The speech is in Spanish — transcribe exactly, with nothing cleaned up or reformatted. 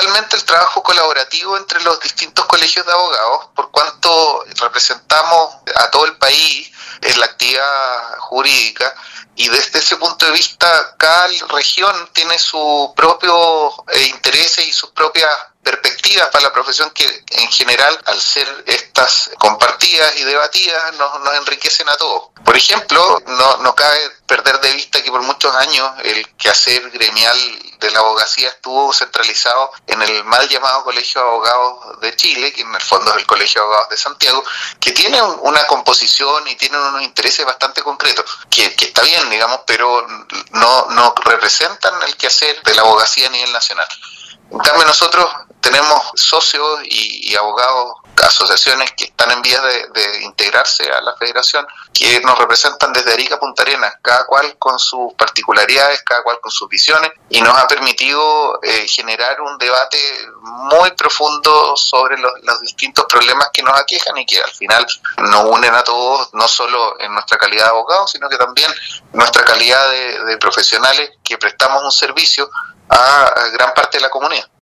principalmente el trabajo colaborativo entre los distintos colegios de abogados, por cuanto representamos a todo el país en la actividad jurídica, y desde ese punto de vista cada región tiene sus propios eh, intereses y sus propias perspectivas para la profesión, que en general, al ser estas compartidas y debatidas, nos, nos enriquecen a todos. Por ejemplo, no, no cabe perder de vista que por muchos años el quehacer gremial de la abogacía estuvo centralizado en el mal llamado Colegio de Abogados de Chile, que en el fondo es el Colegio de Abogados de Santiago, que tiene una composición y tiene unos intereses bastante concretos, que, que está bien, digamos, pero no, no representan el quehacer de la abogacía a nivel nacional. En cambio, nosotros tenemos socios y, y abogados, asociaciones que están en vías de, de integrarse a la federación, que nos representan desde Arica a Punta Arenas, cada cual con sus particularidades, cada cual con sus visiones, y nos ha permitido eh, generar un debate muy profundo sobre los, los distintos problemas que nos aquejan y que al final nos unen a todos, no solo en nuestra calidad de abogados, sino que también en nuestra calidad de, de profesionales que prestamos un servicio a gran parte de la comunidad.